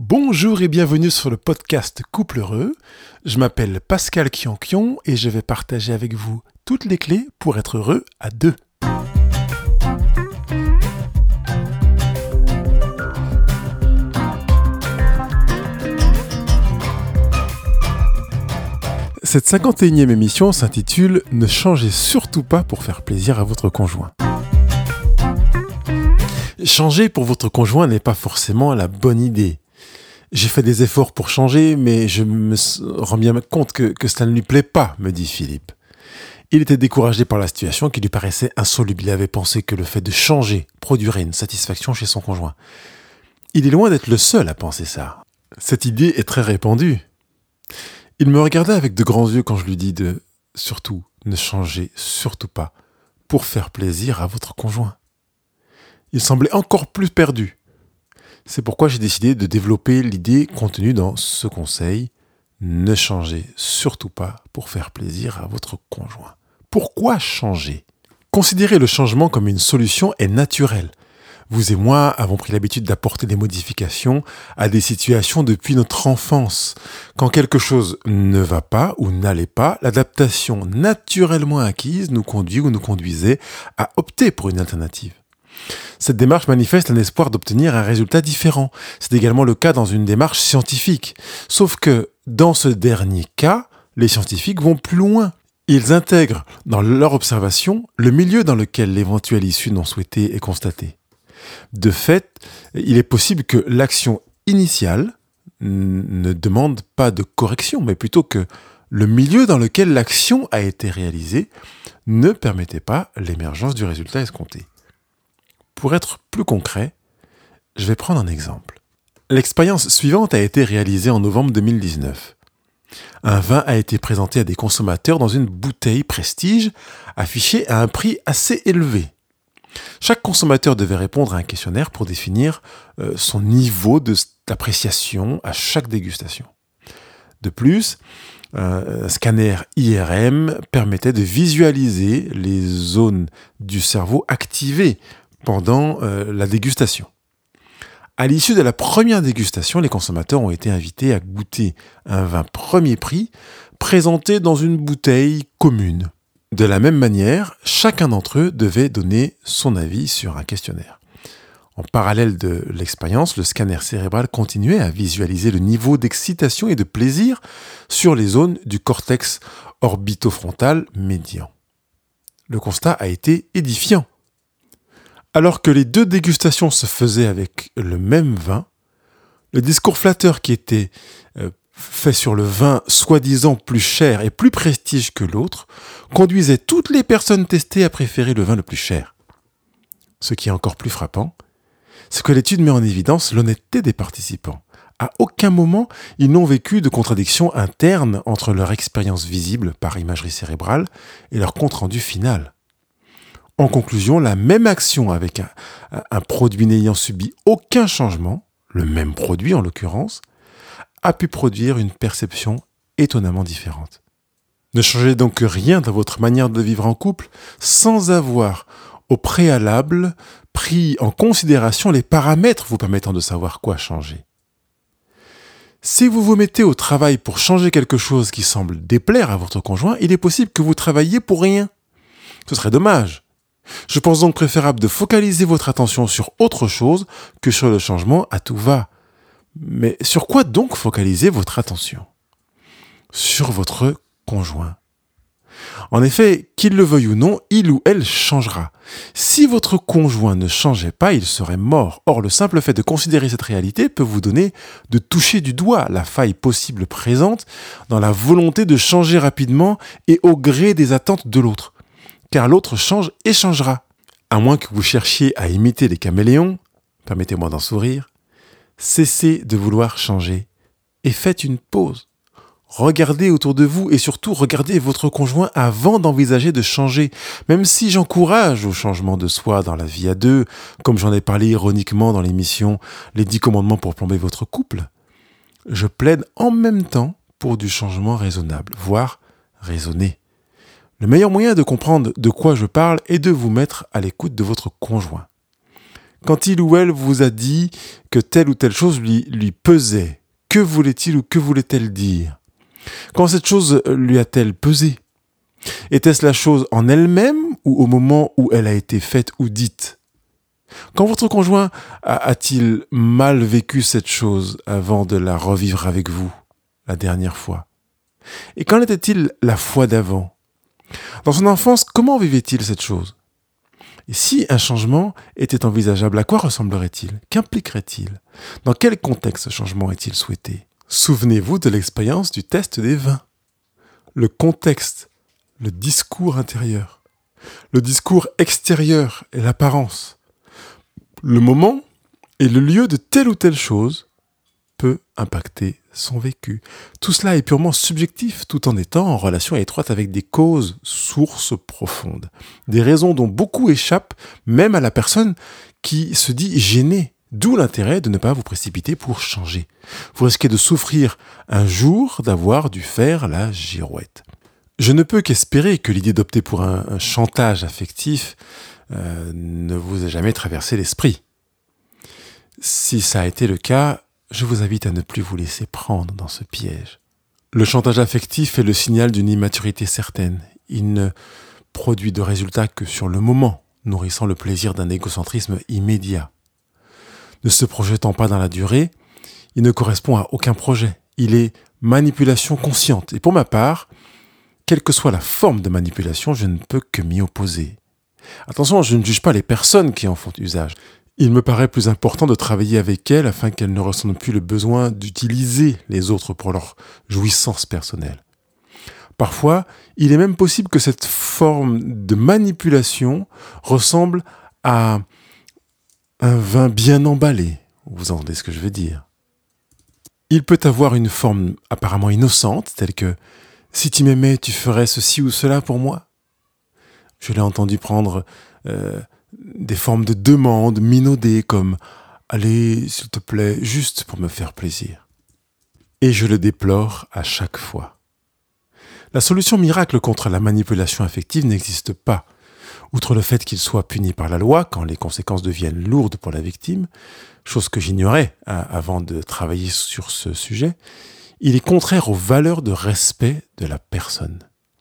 Bonjour et bienvenue sur le podcast Couple Heureux. Je m'appelle Pascal Kionkion et je vais partager avec vous toutes les clés pour être heureux à deux. Cette 51e émission s'intitule « Ne changez surtout pas pour faire plaisir à votre conjoint ». Changer pour votre conjoint n'est pas forcément la bonne idée. J'ai fait des efforts pour changer, mais je me rends bien compte que cela ne lui plaît pas, me dit Philippe. Il était découragé par la situation qui lui paraissait insoluble. Il avait pensé que le fait de changer produirait une satisfaction chez son conjoint. Il est loin d'être le seul à penser ça. Cette idée est très répandue. Il me regardait avec de grands yeux quand je lui dis de « surtout, ne changez surtout pas pour faire plaisir à votre conjoint ». Il semblait encore plus perdu. C'est pourquoi j'ai décidé de développer l'idée contenue dans ce conseil. Ne changez surtout pas pour faire plaisir à votre conjoint. Pourquoi changer ? Considérer le changement comme une solution est naturel. Vous et moi avons pris l'habitude d'apporter des modifications à des situations depuis notre enfance. Quand quelque chose ne va pas ou n'allait pas, l'adaptation naturellement acquise nous conduit ou nous conduisait à opter pour une alternative. Cette démarche manifeste un espoir d'obtenir un résultat différent. C'est également le cas dans une démarche scientifique. Sauf que, dans ce dernier cas, les scientifiques vont plus loin. Ils intègrent dans leur observation le milieu dans lequel l'éventuelle issue non souhaitée est constatée. De fait, il est possible que l'action initiale ne demande pas de correction, mais plutôt que le milieu dans lequel l'action a été réalisée ne permettait pas l'émergence du résultat escompté. Pour être plus concret, je vais prendre un exemple. L'expérience suivante a été réalisée en novembre 2019. Un vin a été présenté à des consommateurs dans une bouteille prestige affichée à un prix assez élevé. Chaque consommateur devait répondre à un questionnaire pour définir son niveau d'appréciation à chaque dégustation. De plus, un scanner IRM permettait de visualiser les zones du cerveau activées pendant la dégustation. À l'issue de la première dégustation, les consommateurs ont été invités à goûter un vin premier prix présenté dans une bouteille commune. De la même manière, chacun d'entre eux devait donner son avis sur un questionnaire. En parallèle de l'expérience, le scanner cérébral continuait à visualiser le niveau d'excitation et de plaisir sur les zones du cortex orbitofrontal médian. Le constat a été édifiant. Alors que les deux dégustations se faisaient avec le même vin, le discours flatteur qui était fait sur le vin soi-disant plus cher et plus prestige que l'autre conduisait toutes les personnes testées à préférer le vin le plus cher. Ce qui est encore plus frappant, c'est que l'étude met en évidence l'honnêteté des participants. À aucun moment, ils n'ont vécu de contradiction interne entre leur expérience visible par imagerie cérébrale et leur compte-rendu final. En conclusion, la même action avec un produit n'ayant subi aucun changement, le même produit en l'occurrence, a pu produire une perception étonnamment différente. Ne changez donc rien dans votre manière de vivre en couple sans avoir au préalable pris en considération les paramètres vous permettant de savoir quoi changer. Si vous vous mettez au travail pour changer quelque chose qui semble déplaire à votre conjoint, il est possible que vous travailliez pour rien. Ce serait dommage. Je pense donc préférable de focaliser votre attention sur autre chose que sur le changement à tout va. Mais sur quoi donc focaliser votre attention ? Sur votre conjoint. En effet, qu'il le veuille ou non, il ou elle changera. Si votre conjoint ne changeait pas, il serait mort. Or, le simple fait de considérer cette réalité peut vous donner de toucher du doigt la faille possible présente dans la volonté de changer rapidement et au gré des attentes de l'autre. Car l'autre change et changera. À moins que vous cherchiez à imiter les caméléons, permettez-moi d'en sourire, cessez de vouloir changer et faites une pause. Regardez autour de vous et surtout regardez votre conjoint avant d'envisager de changer. Même si j'encourage au changement de soi dans la vie à deux, comme j'en ai parlé ironiquement dans l'émission Les 10 commandements pour plomber votre couple, je plaide en même temps pour du changement raisonnable, voire raisonné. Le meilleur moyen de comprendre de quoi je parle est de vous mettre à l'écoute de votre conjoint. Quand il ou elle vous a dit que telle ou telle chose lui pesait, que voulait-il ou que voulait-elle dire? Quand cette chose lui a-t-elle pesé? Était-ce la chose en elle-même ou au moment où elle a été faite ou dite? Quand votre conjoint a-t-il mal vécu cette chose avant de la revivre avec vous la dernière fois? Et qu'en était-il la fois d'avant? Dans son enfance, comment vivait-il cette chose? Et si un changement était envisageable, à quoi ressemblerait-il? Qu'impliquerait-il? Dans quel contexte ce changement est-il souhaité? Souvenez-vous de l'expérience du test des vins. Le contexte, le discours intérieur, le discours extérieur et l'apparence, le moment et le lieu de telle ou telle chose peut impacter son vécu. Tout cela est purement subjectif tout en étant en relation étroite avec des causes, sources profondes. Des raisons dont beaucoup échappent même à la personne qui se dit gênée. D'où l'intérêt de ne pas vous précipiter pour changer. Vous risquez de souffrir un jour d'avoir dû faire la girouette. Je ne peux qu'espérer que l'idée d'opter pour un chantage affectif ne vous ait jamais traversé l'esprit. Si ça a été le cas, je vous invite à ne plus vous laisser prendre dans ce piège. Le chantage affectif est le signal d'une immaturité certaine. Il ne produit de résultats que sur le moment, nourrissant le plaisir d'un égocentrisme immédiat. Ne se projetant pas dans la durée, il ne correspond à aucun projet. Il est manipulation consciente. Et pour ma part, quelle que soit la forme de manipulation, je ne peux que m'y opposer. Attention, je ne juge pas les personnes qui en font usage. Il me paraît plus important de travailler avec elles afin qu'elles ne ressentent plus le besoin d'utiliser les autres pour leur jouissance personnelle. Parfois, il est même possible que cette forme de manipulation ressemble à un vin bien emballé. Vous entendez ce que je veux dire? Il peut avoir une forme apparemment innocente, telle que « si tu m'aimais, tu ferais ceci ou cela pour moi ». Je l'ai entendu prendre des formes de demande minaudées comme « allez, s'il te plaît, juste pour me faire plaisir ». Et je le déplore à chaque fois. La solution miracle contre la manipulation affective n'existe pas. Outre le fait qu'il soit puni par la loi quand les conséquences deviennent lourdes pour la victime, chose que j'ignorais avant de travailler sur ce sujet, il est contraire aux valeurs de respect de la personne.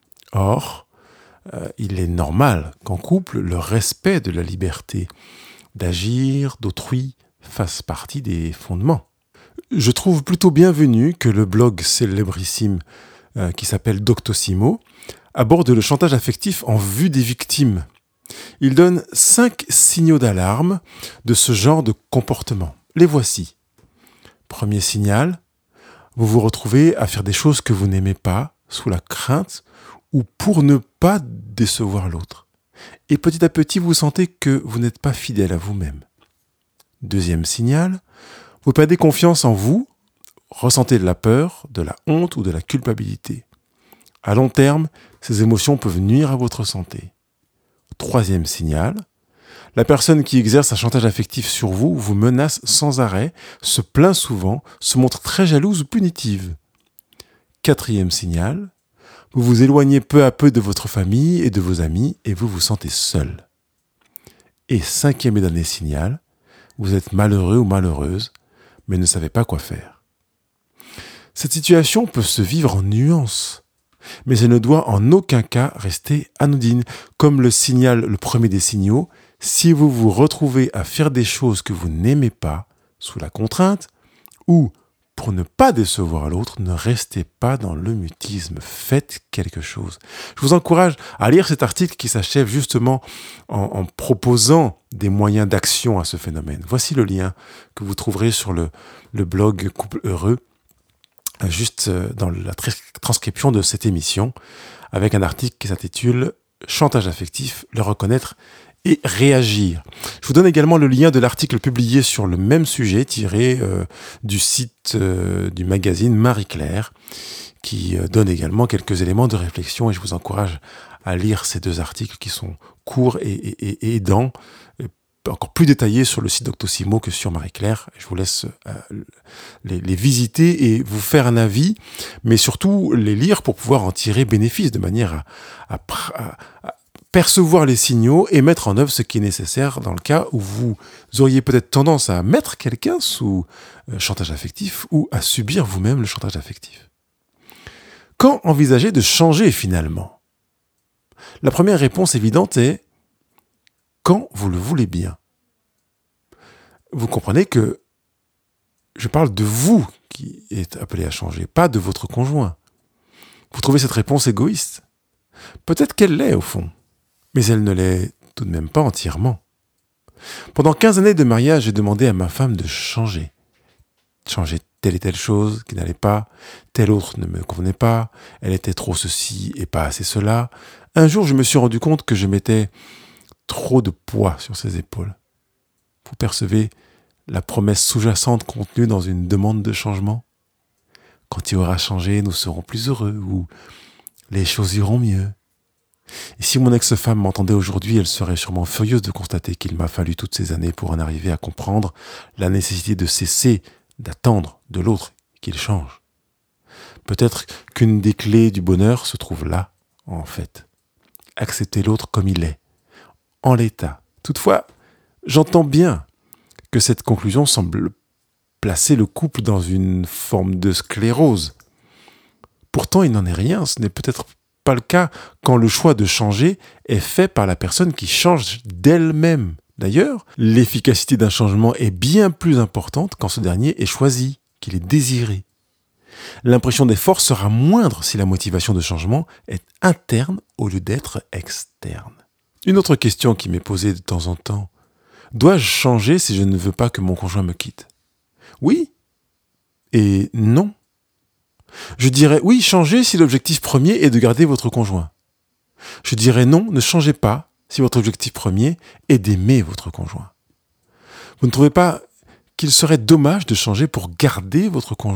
Or, il est normal qu'en couple, le respect de la liberté d'agir d'autrui fasse partie des fondements. Je trouve plutôt bienvenu que le blog célébrissime qui s'appelle Doctissimo aborde le chantage affectif en vue des victimes. Il donne 5 signaux d'alarme de ce genre de comportement. Les voici. Premier signal, vous vous retrouvez à faire des choses que vous n'aimez pas sous la crainte ou pour ne pas décevoir l'autre. Et petit à petit, vous sentez que vous n'êtes pas fidèle à vous-même. Deuxième signal, vous perdez confiance en vous, ressentez de la peur, de la honte ou de la culpabilité. À long terme, ces émotions peuvent nuire à votre santé. Troisième signal, la personne qui exerce un chantage affectif sur vous vous menace sans arrêt, se plaint souvent, se montre très jalouse ou punitive. Quatrième signal, vous vous éloignez peu à peu de votre famille et de vos amis et vous vous sentez seul. Et cinquième et dernier signal, vous êtes malheureux ou malheureuse, mais ne savez pas quoi faire. Cette situation peut se vivre en nuances, mais elle ne doit en aucun cas rester anodine. Comme le signale le premier des signaux, si vous vous retrouvez à faire des choses que vous n'aimez pas, sous la contrainte, ou pour ne pas décevoir l'autre, ne restez pas dans le mutisme, faites quelque chose. Je vous encourage à lire cet article qui s'achève justement en proposant des moyens d'action à ce phénomène. Voici le lien que vous trouverez sur le blog Couple Heureux, juste dans la transcription de cette émission, avec un article qui s'intitule « Chantage affectif, le reconnaître et réagir ». Je vous donne également le lien de l'article publié sur le même sujet, tiré du site du magazine Marie-Claire, qui donne également quelques éléments de réflexion, et je vous encourage à lire ces 2 articles qui sont courts et aidants, encore plus détaillés sur le site Doctissimo que sur Marie-Claire. Je vous laisse les visiter et vous faire un avis, mais surtout les lire pour pouvoir en tirer bénéfice de manière à percevoir les signaux et mettre en œuvre ce qui est nécessaire dans le cas où vous auriez peut-être tendance à mettre quelqu'un sous chantage affectif ou à subir vous-même le chantage affectif. Quand envisager de changer finalement ? La première réponse évidente est quand vous le voulez bien. Vous comprenez que je parle de vous qui êtes appelé à changer, pas de votre conjoint. Vous trouvez cette réponse égoïste ? Peut-être qu'elle l'est au fond, mais elle ne l'est tout de même pas entièrement. Pendant 15 années de mariage, j'ai demandé à ma femme de changer. Changer telle et telle chose qui n'allait pas, telle autre ne me convenait pas, elle était trop ceci et pas assez cela. Un jour, je me suis rendu compte que je mettais trop de poids sur ses épaules. Vous percevez la promesse sous-jacente contenue dans une demande de changement ? Quand il aura changé, nous serons plus heureux ou les choses iront mieux. Et si mon ex-femme m'entendait aujourd'hui, elle serait sûrement furieuse de constater qu'il m'a fallu toutes ces années pour en arriver à comprendre la nécessité de cesser d'attendre de l'autre qu'il change. Peut-être qu'une des clés du bonheur se trouve là, en fait. Accepter l'autre comme il est, en l'état. Toutefois, j'entends bien que cette conclusion semble placer le couple dans une forme de sclérose. Pourtant, il n'en est rien, ce n'est peut-être pas le cas quand le choix de changer est fait par la personne qui change d'elle-même. D'ailleurs, l'efficacité d'un changement est bien plus importante quand ce dernier est choisi, qu'il est désiré. L'impression d'effort sera moindre si la motivation de changement est interne au lieu d'être externe. Une autre question qui m'est posée de temps en temps, dois-je changer si je ne veux pas que mon conjoint me quitte ? Oui et non. Je dirais oui, changez si l'objectif premier est de garder votre conjoint. Je dirais non, ne changez pas si votre objectif premier est d'aimer votre conjoint. Vous ne trouvez pas qu'il serait dommage de changer pour garder votre conjoint ?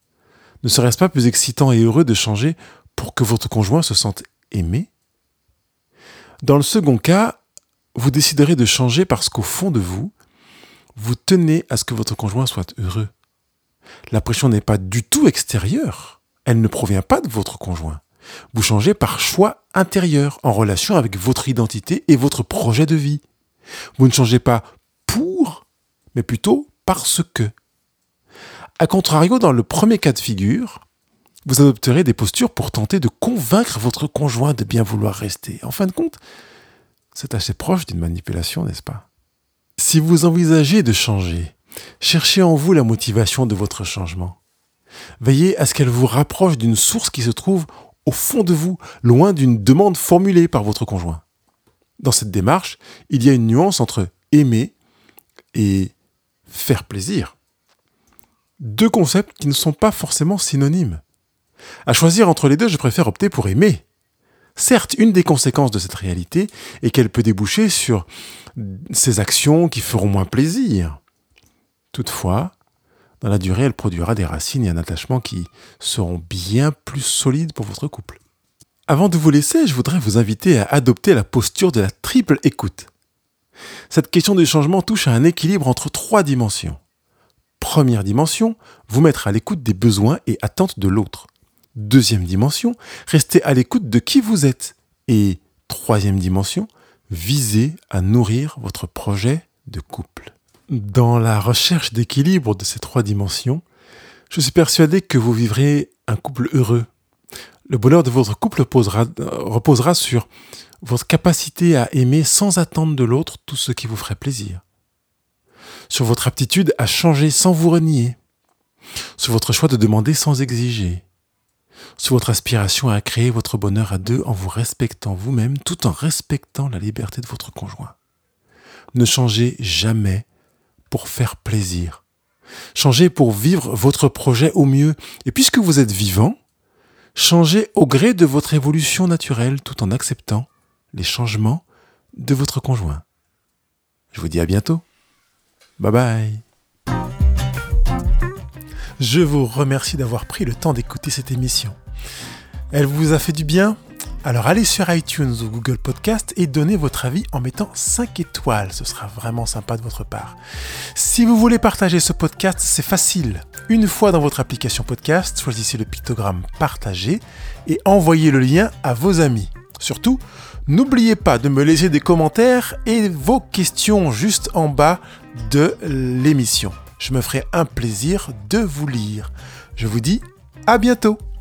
Ne serait-ce pas plus excitant et heureux de changer pour que votre conjoint se sente aimé ? Dans le second cas, vous déciderez de changer parce qu'au fond de vous, vous tenez à ce que votre conjoint soit heureux. La pression n'est pas du tout extérieure. Elle ne provient pas de votre conjoint. Vous changez par choix intérieur, en relation avec votre identité et votre projet de vie. Vous ne changez pas pour, mais plutôt parce que. A contrario, dans le premier cas de figure, vous adopterez des postures pour tenter de convaincre votre conjoint de bien vouloir rester. En fin de compte, c'est assez proche d'une manipulation, n'est-ce pas ? Si vous envisagez de changer, cherchez en vous la motivation de votre changement. Veillez à ce qu'elle vous rapproche d'une source qui se trouve au fond de vous, loin d'une demande formulée par votre conjoint. Dans cette démarche, il y a une nuance entre aimer et faire plaisir. Deux concepts qui ne sont pas forcément synonymes. À choisir entre les deux, je préfère opter pour aimer. Certes, une des conséquences de cette réalité est qu'elle peut déboucher sur ces actions qui feront moins plaisir. Toutefois, dans la durée, elle produira des racines et un attachement qui seront bien plus solides pour votre couple. Avant de vous laisser, je voudrais vous inviter à adopter la posture de la triple écoute. Cette question du changement touche à un équilibre entre 3 dimensions. Première dimension, vous mettre à l'écoute des besoins et attentes de l'autre. Deuxième dimension, rester à l'écoute de qui vous êtes. Et troisième dimension, visez à nourrir votre projet de couple. Dans la recherche d'équilibre de ces 3 dimensions, je suis persuadé que vous vivrez un couple heureux. Le bonheur de votre couple reposera sur votre capacité à aimer sans attendre de l'autre tout ce qui vous ferait plaisir. Sur votre aptitude à changer sans vous renier. Sur votre choix de demander sans exiger. Sur votre aspiration à créer votre bonheur à deux en vous respectant vous-même tout en respectant la liberté de votre conjoint. Ne changez jamais pour faire plaisir. Changez pour vivre votre projet au mieux. Et puisque vous êtes vivant, changez au gré de votre évolution naturelle tout en acceptant les changements de votre conjoint. Je vous dis à bientôt. Bye bye. Je vous remercie d'avoir pris le temps d'écouter cette émission. Elle vous a fait du bien ? Alors allez sur iTunes ou Google Podcast et donnez votre avis en mettant 5 étoiles. Ce sera vraiment sympa de votre part. Si vous voulez partager ce podcast, c'est facile. Une fois dans votre application podcast, choisissez le pictogramme partager et envoyez le lien à vos amis. Surtout, N'oubliez pas de me laisser des commentaires et vos questions juste en bas de l'émission. Je me ferai un plaisir de vous lire. Je vous dis à bientôt.